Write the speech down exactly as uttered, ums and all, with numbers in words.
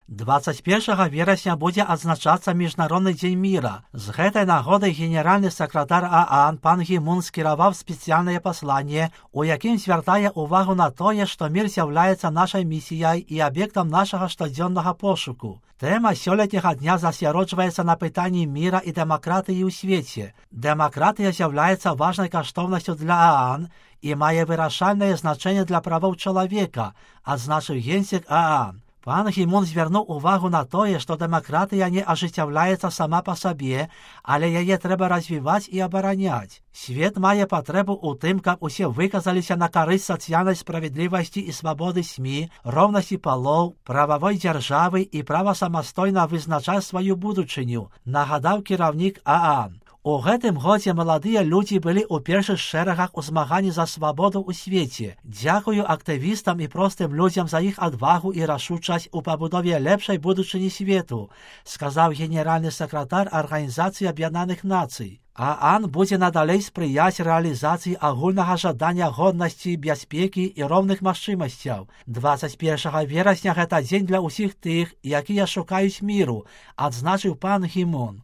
двадцать первого верасня будзе адзначацца Міжнародны дзень міра. З гэтай нагоды генеральны сакратар ААН пан Гі Мун скіраваў спецыяльнае пасланне, у якім звяртае ўвагу на тое, што мір з'яўляецца нашай місіяй і аб'ектам нашага штодзённага пошуку. Тэма сёлетняга дня засяроджваецца на пытанні міра і дэмакратыі ў свеце. Дэмакратыя з'яўляецца важнай каштоўнасцю для ААН і мае вырашальнае значэнне для правоў чалавека, адзначыў генсек ААН. Пан Гі Мун звярнуў увагу на тое, што дэмакратыя не ажыццяўляецца сама па сабе, але яе трэба развіваць і абараняць. Свет мае патрэбу ў тым, каб усе выказаліся на карысць сацыяльнай справядлівасці і свабоды СМІ, роўнасці палоў, прававой дзяржавы і права самастойна вызначаць сваю будучыню, нагадаў кіраўнік ААН. У гэтым годзе маладыя людзі былі ў першых шэрагах у змаганні за свабоду ў свеце. Дзякую актывістам і простым людзям за іх адвагу і рашучасць у пабудове лепшай будучыні свету, сказаў генеральны сакратар Арганізацыі Аб'яднаных Нацый. ААН будзе надалей спрыяць рэалізацыі агульнага жадання годнасці, бяспекі і роўных магчымасцяў. двадцать первого верасня гэта дзень для ўсіх тых, якія шукаюць міру, адзначыў пан Гі Мун.